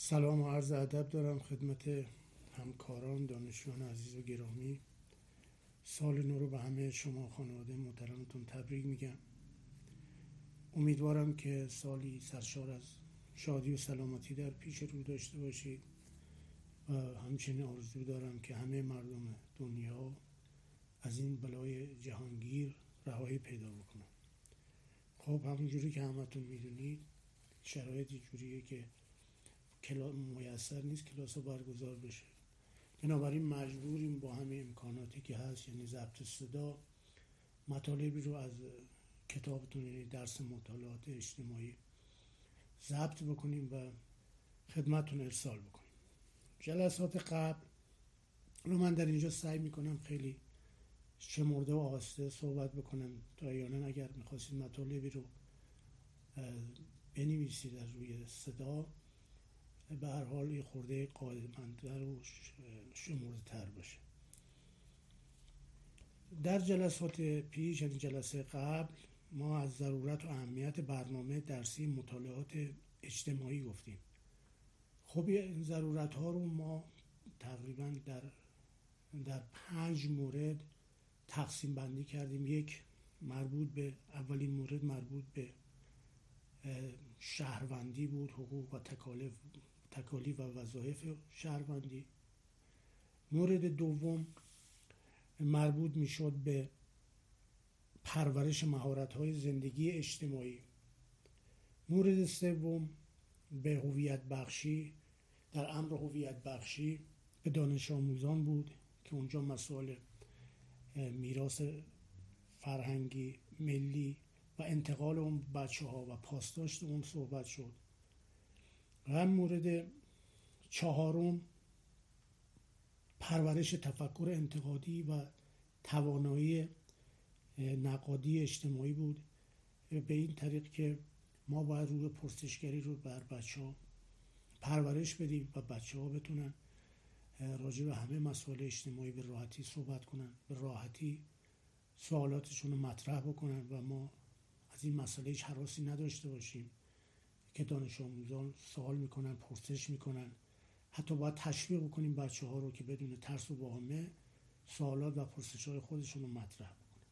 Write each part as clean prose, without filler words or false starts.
سلام و عرض ادب دارم خدمت همکاران، دانشجویان عزیز و گرامی. سال نو رو به همه شما خانواده محترمتون تبریک میگم. امیدوارم که سالی سرشار از شادی و سلامتی در پیش رو داشته باشید و همچنین آرزو دارم که همه مردم دنیا از این بلای جهانگیر رهایی پیدا بکنن. خب همونجوری که همتون میدونید شرایط جوریه که میسر نیست کلاس برگزار بشه، بنابراین مجبوریم با همه امکاناتی که هست، یعنی ضبط صدا، مطالبی رو از کتابتون، یعنی درس مطالعات اجتماعی، ضبط بکنیم و خدمتتون ارسال بکنیم. جلسات قبل رو من در اینجا سعی میکنم خیلی شمرده و آهسته صحبت بکنم تا احیانا اگر میخواستید مطالبی رو بنویسید از روی صدا، به هر حال یه خورده قاعده‌مندتر و شمرده تر باشه. در جلسات پیش، یعنی جلسه قبل، ما از ضرورت و اهمیت برنامه درسی مطالعات اجتماعی گفتیم. خب این ضرورت ها رو ما تقریبا در 5 مورد تقسیم بندی کردیم. یک مربوط به اولین مورد مربوط به شهروندی بود، حقوق و تکالیف و وظایف شهروندی. مورد دوم مربوط میشد به پرورش مهارت‌های زندگی اجتماعی. مورد سوم به هویت بخشی، در امر هویت بخشی به دانش آموزان بود که اونجا مسائل میراث فرهنگی ملی و انتقال اون بچه‌ها و پاسداشت اون صحبت شد. و مورد چهارم پرورش تفکر انتقادی و توانایی نقادی اجتماعی بود، به این طریق که ما باید روی پرسشگری رو بر بچه‌ها پرورش بدیم و بچه‌ها بتونن راجع به همه مسائل اجتماعی به راحتی صحبت کنن، به راحتی سوالاتشون رو مطرح بکنن و ما از این مسئله هیچ هراسی نداشته باشیم که دانش آموزان سوال میکنن، پرسش میکنن. حتی باید تشویق بکنیم بچه ها رو که بدون ترس و واهمه سوالات و پرسش های خودشون رو مطرح بکنن.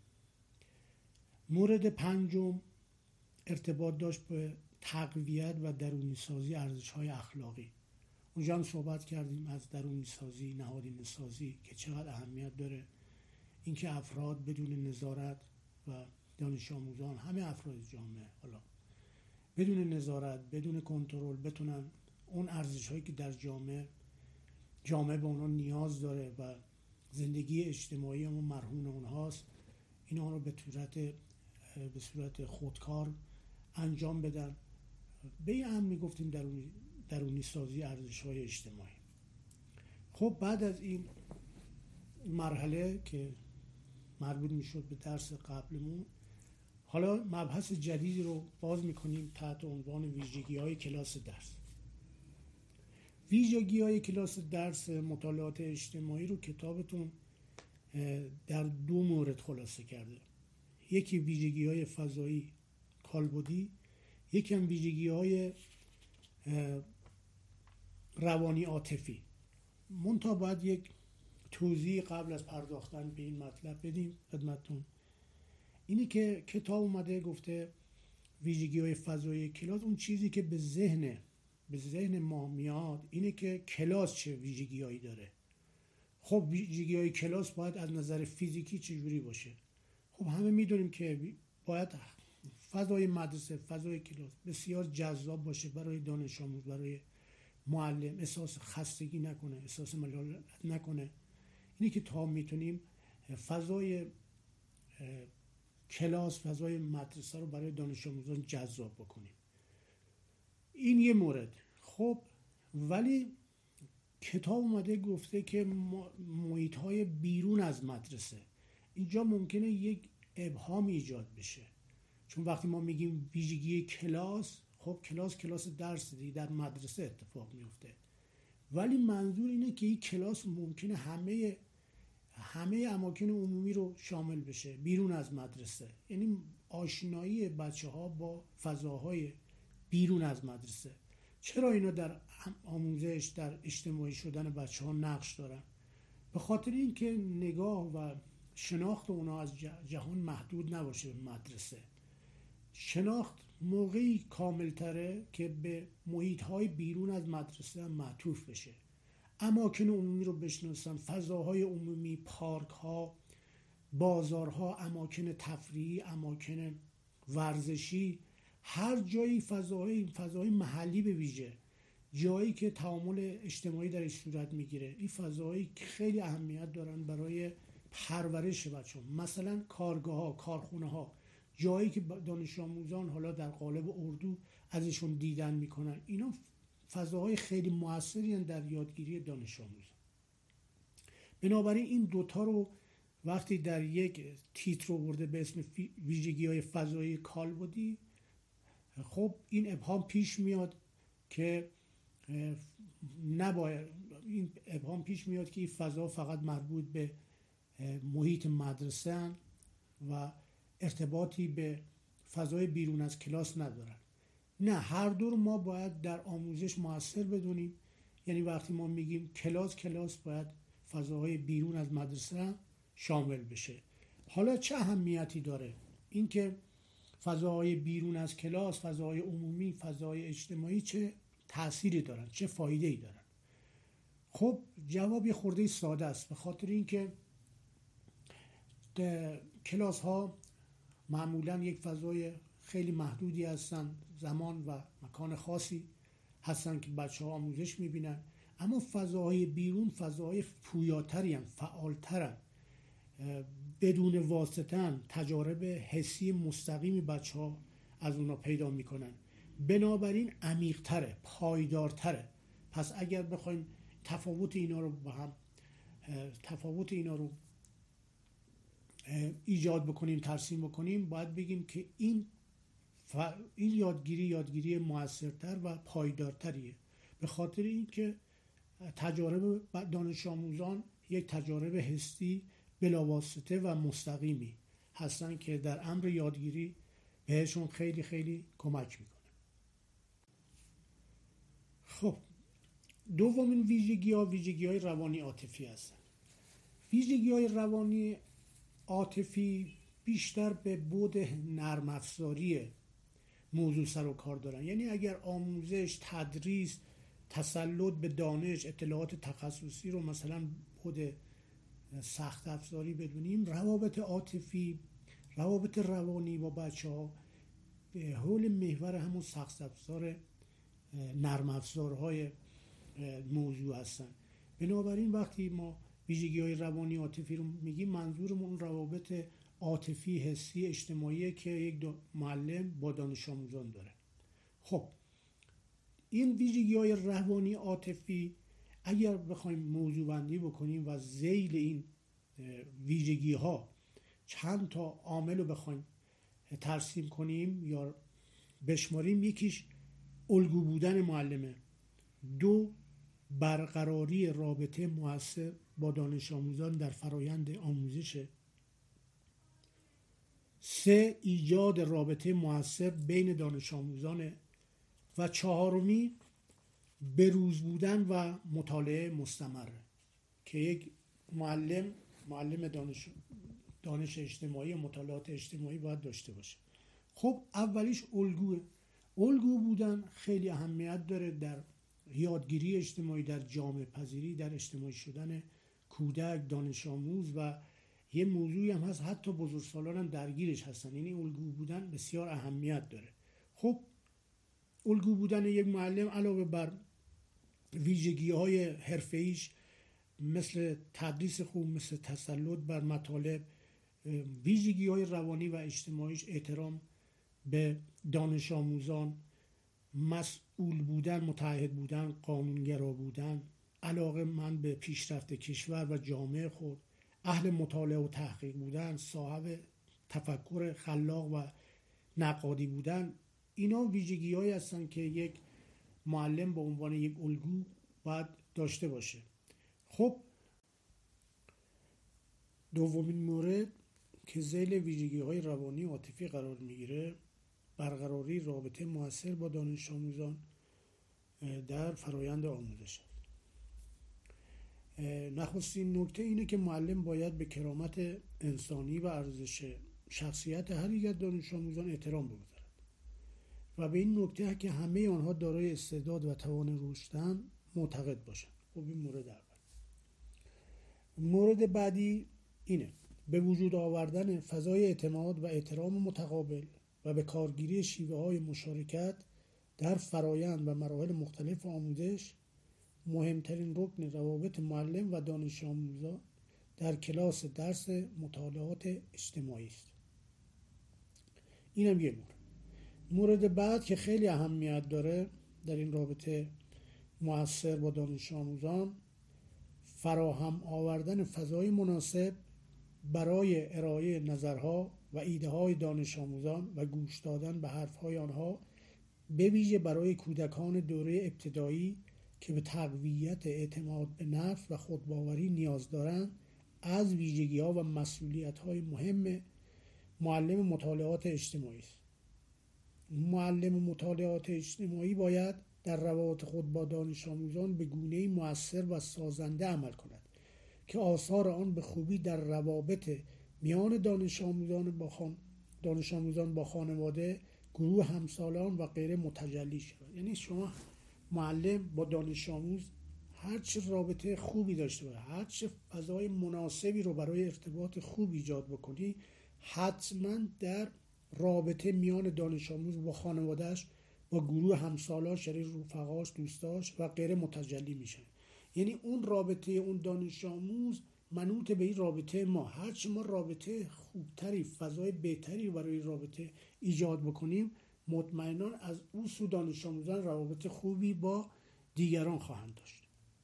مورد پنجم ارتباط داشت به تقویت و درونی سازی ارزش های اخلاقی. اونجا هم صحبت کردیم از درونی سازی، نهادینه سازی که چقدر اهمیت داره، اینکه افراد بدون نظارت و دانش آموزان، همه افراد جامعه، حالا بدون نظارت، بدون کنترل، بتونن اون ارزش هایی که در جامعه به اونها نیاز داره و زندگی اجتماعی همون مرهون اونهاست، اینا رو به صورت خودکار انجام بدن. به این هم میگفتیم درونی سازی ارزش های اجتماعی. خب بعد از این مرحله که مربوط میشد به درس قبلمون، حالا مبحث جدیدی رو باز میکنیم تحت عنوان ویژگی‌های کلاس درس. ویژگی‌های کلاس درس مطالعات اجتماعی رو کتابتون در 2 مورد خلاصه کرده. یکی ویژگی‌های فضایی کالبدی، یکی هم ویژگی‌های روانی عاطفی. منتها باید یک توضیح قبل از پرداختن به این مطلب بدیم خدمتتون. اینی که کتاب اومده گفته ویژگی‌های فضایی کلاس، اون چیزی که به ذهن ما میاد اینه که کلاس چه ویژگی‌هایی داره. خب ویژگی‌های کلاس باید از نظر فیزیکی چجوری باشه؟ خب همه میدونیم که باید فضای مدرسه، فضای کلاس بسیار جذاب باشه برای دانش آموز، برای معلم، احساس خستگی نکنه، احساس ملال نکنه. اینی که تا میتونیم فضای کلاس، فضای مدرسه رو برای دانش آموزان جذاب بکنیم. این یه مورد. خب ولی کتاب اومده گفته که محیط‌های بیرون از مدرسه، اینجا ممکنه یک ابهام ایجاد بشه، چون وقتی ما میگیم ویژگی کلاس، خب کلاس درس دیگه در مدرسه اتفاق میفته، ولی منظور اینه که این کلاس ممکنه همه اماکن عمومی رو شامل بشه بیرون از مدرسه، یعنی آشنایی بچه ها با فضاهای بیرون از مدرسه. چرا اینا در آموزش، در اجتماعی شدن بچه ها نقش دارن؟ به خاطر اینکه نگاه و شناخت اونا از جهان محدود نباشه به مدرسه. شناخت موقعی کاملتره که به محیط‌های بیرون از مدرسه هم معطوف بشه. اماکن عمومی رو بشناسن، فضاهای عمومی، پارک‌ها، بازارها، اماکن تفریحی، اماکن ورزشی، هر جایی فضاهای محلی به ویژه، جایی که تعامل اجتماعی درش صورت میگیره، این فضاهایی خیلی اهمیت دارن برای پرورش بچه‌ها. مثلا کارگاه‌ها، کارخونه‌ها، جایی که دانش آموزان حالا در قالب اردو ازشون دیدن میکنن، اینا فضاهای خیلی موثری هستند در یادگیری دانش آموز. بنابراین این دوتا رو وقتی در یک تیتر رو برده به اسم ویژگی‌های فضایی کالبدی، خب این ابهام پیش میاد که این فضا فقط مربوط به محیط مدرسه هستند و ارتباطی به فضای بیرون از کلاس ندارن. نه، هر دو رو ما باید در آموزش مؤثر بدونیم. یعنی وقتی ما میگیم کلاس باید فضاهای بیرون از مدرسه شامل بشه. حالا چه اهمیتی داره اینکه فضاهای بیرون از کلاس، فضاهای عمومی، فضاهای اجتماعی چه تأثیری دارن، چه فایده‌ای دارن؟ خب جواب یه خورده ساده است. به خاطر اینکه کلاس ها معمولا یک فضای خیلی محدودی هستن، زمان و مکان خاصی هستن که بچه ها آموزش میبینن، اما فضاهای بیرون فضاهای پویاتری هستن، فعالترن، بدون واسطه تجارب حسی مستقیمی بچه ها از اونا پیدا میکنن، بنابراین عمیق‌تره، پایدارتره. پس اگر بخوایم تفاوت اینا رو ایجاد بکنیم، ترسیم بکنیم، باید بگیم که این یادگیری موثرتر و پایدارتریه، به خاطر اینکه تجارب دانش آموزان یک تجارب حسی بلاواسطه و مستقیمی هستن که در امر یادگیری بهشون خیلی خیلی کمک میکنه. خب دومین ویژگی‌های روانی عاطفی هستن. ویژگی‌های روانی عاطفی بیشتر به بعد نرم افزاری موضوع سر و کار دارن. یعنی اگر آموزش، تدریس، تسلط به دانش، اطلاعات تخصصی رو مثلا بعد سخت افزاری بدونیم، روابط عاطفی، روابط روانی با بچه‌ها به حول محور همون سخت افزار، نرم افزارهای موضوع هستن. بنابراین وقتی ما ویژگی‌های روانی عاطفی رو میگیم، منظورمون روابط عاطفی، حسی، اجتماعی که یک معلم با دانش آموزان داره. خب این ویژگی‌های روانی عاطفی اگر بخوایم موضوع بندی بکنیم و ذیل این ویژگی‌ها چند تا عامل رو بخوایم ترسیم کنیم یا بشماریم، یکیش الگو بودن معلمه، 2 برقراری رابطه مؤثر با دانش آموزان در فرایند آموزش، 3 ایجاد رابطه مؤثر بین دانش آموزان و 4 بروز بودن و مطالعه مستمر که یک معلم دانش اجتماعی، مطالعات اجتماعی باید داشته باشه. خب اولیش الگو بودن خیلی اهمیت داره در یادگیری اجتماعی، در جامعه پذیری، در اجتماعی شدن کودک، دانش آموز، و یه موضوعی هم هست حتی بزرگسالان هم درگیرش هستن. یعنی الگو بودن بسیار اهمیت داره. خب الگو بودن یک معلم علاوه بر ویژگی‌های حرفه‌ایش مثل تدریس خوب، مثل تسلط بر مطالب، ویژگی‌های روانی و اجتماعیش احترام به دانش آموزان، مسئول بودن، متعهد بودن، قانونگرا بودن، علاقه‌مند به پیشرفت کشور و جامعه خود، اهل مطالعه و تحقیق بودن، صاحب تفکر خلاق و نقادی بودن، اینا ویژگی‌هایی هستن که یک معلم به عنوان یک الگو باید داشته باشه. خب دومین مورد که ذیل ویژگی‌های روانی عاطفی قرار میگیره، برقراری رابطه مؤثر با دانش آموزان در فرایند آموزش است. نخستین نکته اینه که معلم باید به کرامت انسانی و ارزش شخصیت هر یک از دانش آموزان احترام بگذارد و به این نکته که همه آنها دارای استعداد و توان رشدند معتقد باشند. خب این مورد اول. مورد بعدی اینه به وجود آوردن فضای اعتماد و احترام متقابل و به کارگیری شیوه‌های مشارکت در فرایند و مراحل مختلف آموزش مهمترین رکن روابط معلم و دانش آموزان در کلاس درس مطالعات اجتماعی است. اینم یه مورد بعد که خیلی اهمیت داره در این رابطه مؤثر با دانش آموزان، فراهم آوردن فضای مناسب برای ارائه نظرها و ایده های دانش آموزان و گوش دادن به حرفهای آنها، به ویژه برای کودکان دوره ابتدایی که به تقویت اعتماد به نفس و خودباوری نیاز دارند، از ویژگی‌ها و مسئولیت‌های مهم معلم مطالعات اجتماعی است. معلم مطالعات اجتماعی باید در روابط خود با دانش آموزان به گونه‌ای مؤثر و سازنده عمل کند که آثار آن به خوبی در روابط میان دانش آموزان با خانواده، گروه همسالان و غیره متجلی شود. یعنی شما معلم با دانش آموز هر چه رابطه خوبی داشته باشه، هر چه فضای مناسبی رو برای ارتباط خوب ایجاد بکنی، حتما در رابطه میان دانش آموز با خانوادهش، با گروه همسالاش، یعنی رفقاش، دوستاش و غیره متجلی میشه. یعنی اون رابطه اون دانش آموز منوط به این رابطه ما. هرچی ما رابطه خوبتری، فضای بهتری برای رابطه ایجاد بکنیم، مطمئناً از اون سو دانش آموزان روابط خوبی با دیگران خواهند داشت.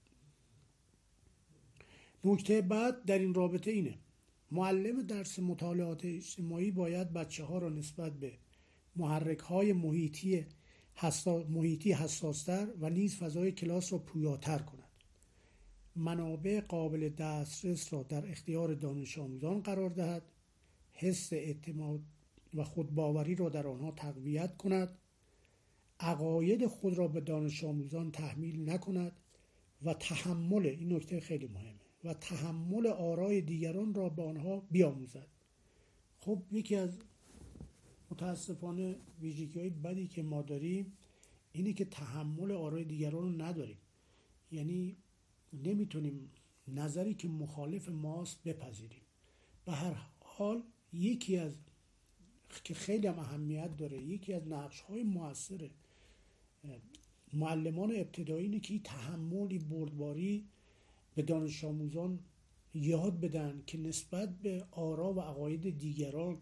نکته بعد در این رابطه اینه: معلم درس مطالعات اجتماعی باید بچه‌ها را نسبت به محرک‌های محیطی حساس‌تر و نیز فضای کلاس را پویاتر کند. منابع قابل دسترس را در اختیار دانش آموزان قرار دهد. حس اعتماد و خودباوری را در آنها تقویت کند. عقاید خود را به دانش آموزان تحمیل نکند و تحمل، این نکته خیلی مهمه، و تحمل آرای دیگران را به آنها بیاموزد. خب یکی از متاسفانه ویژگی‌های بدی که ما داریم اینه که تحمل آرای دیگران رو نداریم. یعنی نمیتونیم نظری که مخالف ماست بپذیریم. به هر حال یکی از که خیلی هم اهمیت داره، یکی از نقش‌های مؤثر معلمان ابتدایی اینه که تحملی، بردباری به دانش آموزان یاد بدن که نسبت به آرا و عقاید دیگران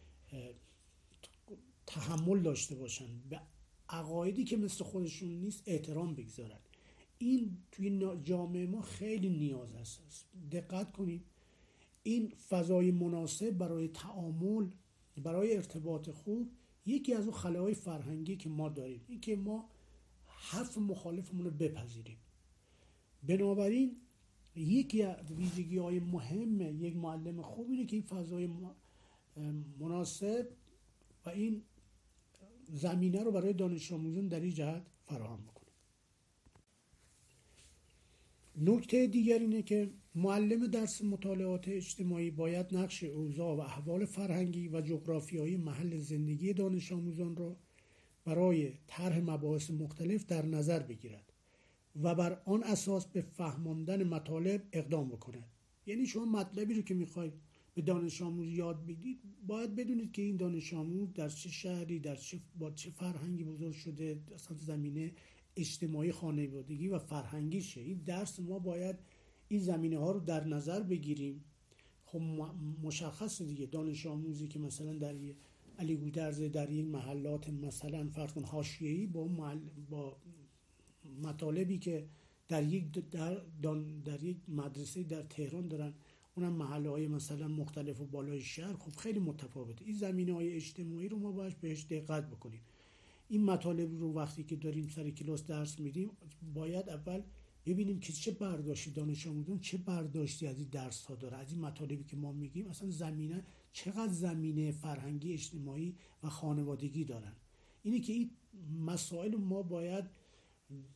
تحمل داشته باشن، به عقایدی که مثل خودشون نیست احترام بگذارن. این توی جامعه ما خیلی نیاز هست. دقت کنید، این فضای مناسب برای تعامل، برای ارتباط خوب، یکی از اون خلاهای فرهنگی که ما داریم، این که ما حرف مخالفمون رو بپذیریم. بنابراین یکی از ویژگی‌های مهم یک معلم خوب اینه که این فضای مناسب و این زمینه رو برای دانش آموزان در این جهت فراهم بکنه. نکته دیگر اینه که معلم درس مطالعات اجتماعی باید نقش اوضاع و احوال فرهنگی و جغرافیایی محل زندگی دانش آموزان را برای طرح مباحث مختلف در نظر بگیرد و بر آن اساس به فهماندن مطالب اقدام بکند. یعنی شما مطلبی رو که میخواید به دانش آموز یاد بدید، باید بدونید که این دانش آموز در چه شهری، با چه فرهنگی بزرگ شده، اصلا زمینه اجتماعی، خانوادگی و فرهنگیشه. این درس ما باید این زمینه ها رو در نظر بگیریم. خب مشخصه دیگه، دانش آموزی که مثلا در علی گودرز در یک محلات مثلا فرض کن حاشیه‌ای با مطالبی که در یک مدرسه در تهران دارن، اونم محله‌های مثلا مختلف و بالای شهر، خب خیلی متفاوته. این زمینه‌های اجتماعی رو ما باید بهش دقت بکنیم. این مطالب رو وقتی که داریم سر کلاس درس میدیم، باید اول ببینیم که چه برداشتی دانش آموزان، چه برداشتی از این درس ها داره، از این مطالبی که ما میگیم اصلا زمینه چقدر زمینه فرهنگی، اجتماعی و خانوادگی دارن. اینه که این مسائل ما باید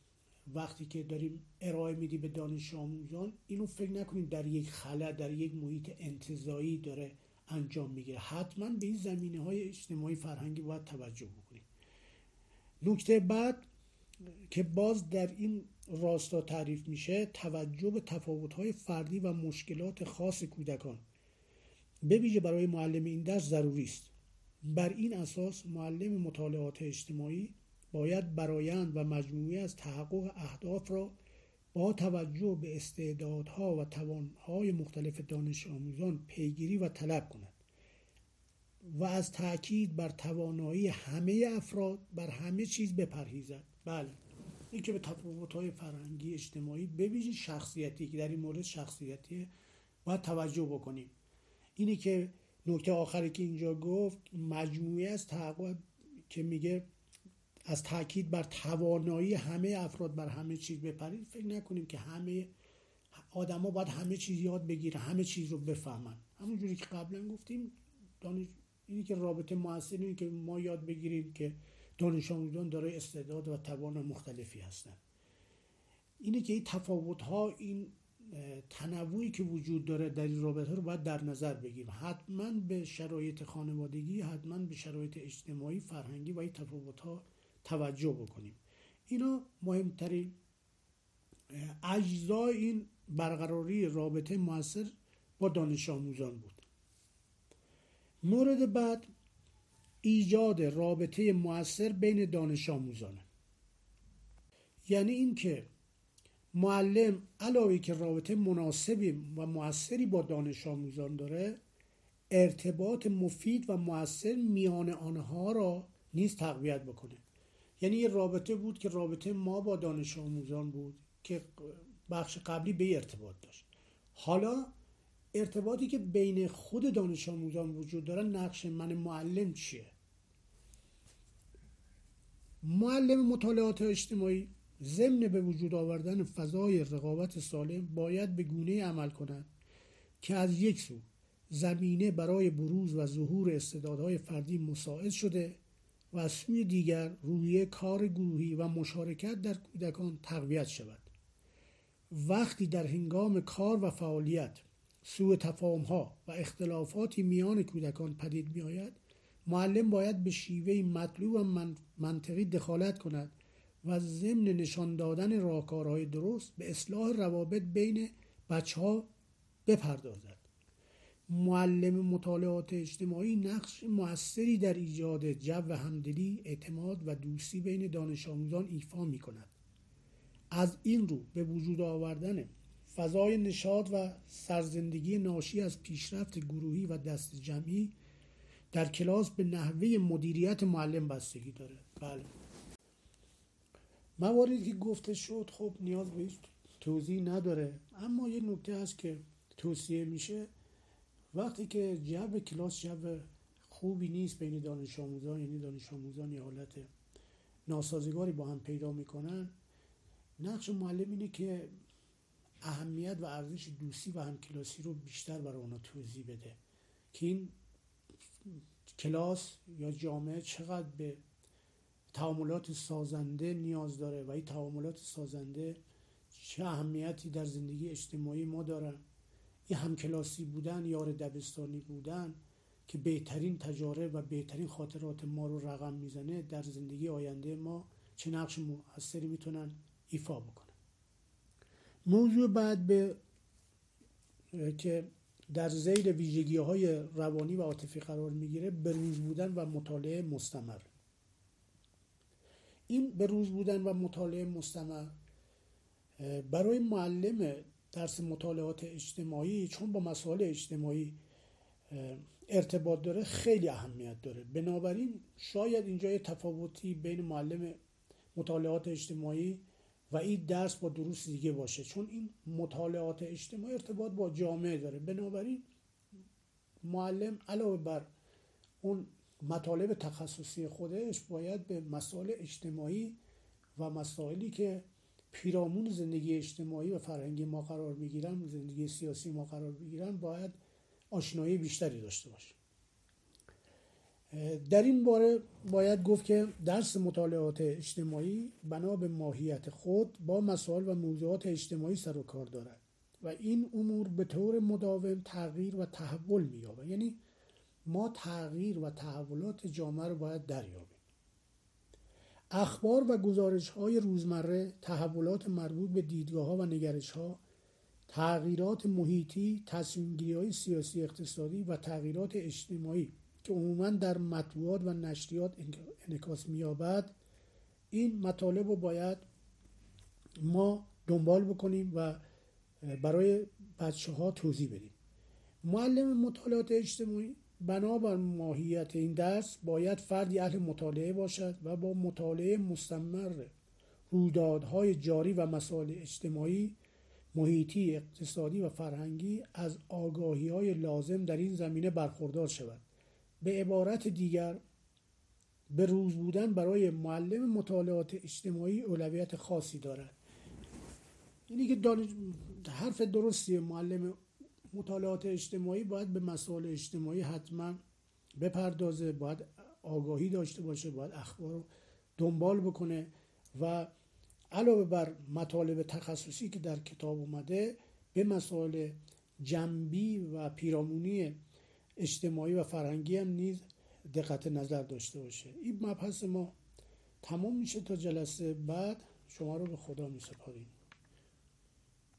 وقتی که داریم ارائه میدی به دانش آموزان، اینو فکر نکنیم در یک خلا، در یک محیط انتزاعی داره انجام میگیره. حتما به این زمینه‌های اجتماعی فرهنگی باید توجه بکنیم. نکته بعد که باز در این راستا تعریف میشه، توجه به تفاوت‌های فردی و مشکلات خاص کودکان به ویژه برای معلم این درس ضروری است. بر این اساس معلم مطالعات اجتماعی باید برآیند و مجموعه از تحقق اهداف را با توجه به استعدادها و توانهای مختلف دانش آموزان پیگیری و طلب کند و از تأکید بر توانایی همه افراد بر همه چیز بپرهیزد. بله، این که به تفاوت‌های فرهنگی اجتماعی به ویژه شخصیتی، که در این مورد شخصیتی باید توجه بکنیم. اینی که نکته آخری که اینجا گفت، مجموعه از تحقق که میگه از تأکید بر توانایی همه افراد بر همه چیز بپرهیز، فکر نکنیم که همه آدما باید همه چیز یاد بگیرن، همه چیز رو بفهمن. همونجوری که قبلا گفتیم، اینی که رابطه مؤثر، اینی که ما یاد بگیریم که دانش آموزان دارای استعداد و توان مختلفی هستن. اینه که این تفاوت‌ها، این تنوعی که وجود داره در این رابطه رو باید در نظر بگیریم. حتما به شرایط خانوادگی، حتما به شرایط اجتماعی، فرهنگی و این تفاوت‌ها توجه بکنیم. اینا مهمترین اجزای این برقراری رابطه مؤثر با دانش آموزان بود. مورد بعد ایجاد رابطه مؤثر بین دانش آموزانه. یعنی این که معلم علاوه که رابطه مناسبی و مؤثری با دانش آموزان داره، ارتباط مفید و مؤثر میان آنها را نیز تقویت بکنه. یعنی یه رابطه بود که رابطه ما با دانش آموزان بود که بخش قبلی به ارتباط داشت. حالا ارتباطی که بین خود دانش آموزان وجود داره، نقش من معلم چیه؟ معلم مطالعات اجتماعی ضمن به وجود آوردن فضای رقابت سالم باید به گونه‌ای عمل کند که از یک سو زمینه برای بروز و ظهور استعدادهای فردی مساعد شده و از سوی دیگر روحیه کار گروهی و مشارکت در کودکان تقویت شود. وقتی در هنگام کار و فعالیت سوء تفاهم‌ها و اختلافاتی میان کودکان پدید می‌آید، معلم باید به شیوهی مطلوب و منطقی دخالت کند و ضمن نشان دادن راهکارهای درست به اصلاح روابط بین بچه‌ها بپردازد. معلم مطالعات اجتماعی نقش مؤثری در ایجاد جو همدلی، اعتماد و دوستی بین دانش آموزان ایفا می‌کند. از این رو به وجود آوردن فضای نشاط و سرزندگی ناشی از پیشرفت گروهی و دست جمعی در کلاس به نحوه مدیریت معلم بستگی داره. بله، مواردی که گفته شد خب نیاز به هیچ توضیح نداره، اما یه نکته هست که توصیه میشه. وقتی که جو کلاس جو خوبی نیست بین دانش آموزان، یعنی دانش آموزان یه حالت ناسازگاری با هم پیدا میکنن، نقش معلم اینه که اهمیت و ارزش دوستی و همکلاسی رو بیشتر برای اونا توضیح بده که این کلاس یا جامعه چقدر به تعاملات سازنده نیاز داره و این تعاملات سازنده چه اهمیتی در زندگی اجتماعی ما دارن. این همکلاسی بودن، یار دبستانی بودن که بهترین تجارب و بهترین خاطرات ما رو رقم میزنه، در زندگی آینده ما چه نقش مؤثری میتونن ایفا بکنن. موضوع بعد که در ذیل ویژگی‌های روانی و عاطفی قرار میگیره، بروز بودن و مطالعه مستمر. این بروز بودن و مطالعه مستمر برای معلم درس مطالعات اجتماعی، چون با مسائل اجتماعی ارتباط داره، خیلی اهمیت داره. بنابراین شاید اینجا یه تفاوتی بین معلم مطالعات اجتماعی و این درس با دروس دیگه باشه، چون این مطالعات اجتماعی ارتباط با جامعه داره. بنابراین معلم علاوه بر اون مطالب تخصصی خودش باید به مسائل اجتماعی و مسائلی که پیرامون زندگی اجتماعی و فرهنگی ما قرار میگیرن، زندگی سیاسی ما قرار میگیرن، باید آشنایی بیشتری داشته باشه. در این باره باید گفت که درس مطالعات اجتماعی بنا به ماهیت خود با مسائل و موضوعات اجتماعی سر و کار دارد و این امور به طور مداوم تغییر و تحول می‌یابد. یعنی ما تغییر و تحولات جامعه رو باید دریابیم. اخبار و گزارش‌های روزمره، تحولات مربوط به دیدگاه‌ها و نگرش‌ها، تغییرات محیطی، تصمیم‌گیری‌های سیاسی اقتصادی و تغییرات اجتماعی که عموماً در مطبوعات و نشریات انعکاس می‌یابد، این مطالب رو باید ما دنبال بکنیم و برای بچه‌ها توضیح بدیم. معلم مطالعات اجتماعی بنابر ماهیت این درس باید فردی اهل مطالعه باشد و با مطالعه مستمر رویدادهای جاری و مسائل اجتماعی، محیطی، اقتصادی و فرهنگی از آگاهی‌های لازم در این زمینه برخوردار شود. به عبارت دیگر، به روز بودن برای معلم مطالعات اجتماعی اولویت خاصی دارد. یعنی که حرف درستیه، معلم مطالعات اجتماعی باید به مسائل اجتماعی حتما بپردازه، باید آگاهی داشته باشه، باید اخبار رو دنبال بکنه و علاوه بر مطالب تخصصی که در کتاب اومده به مسائل جنبی و پیرامونی اجتماعی و فرهنگی هم نیز دقت نظر داشته باشه. این مبحث ما تمام میشه. تا جلسه بعد شما رو به خدا میسپاریم.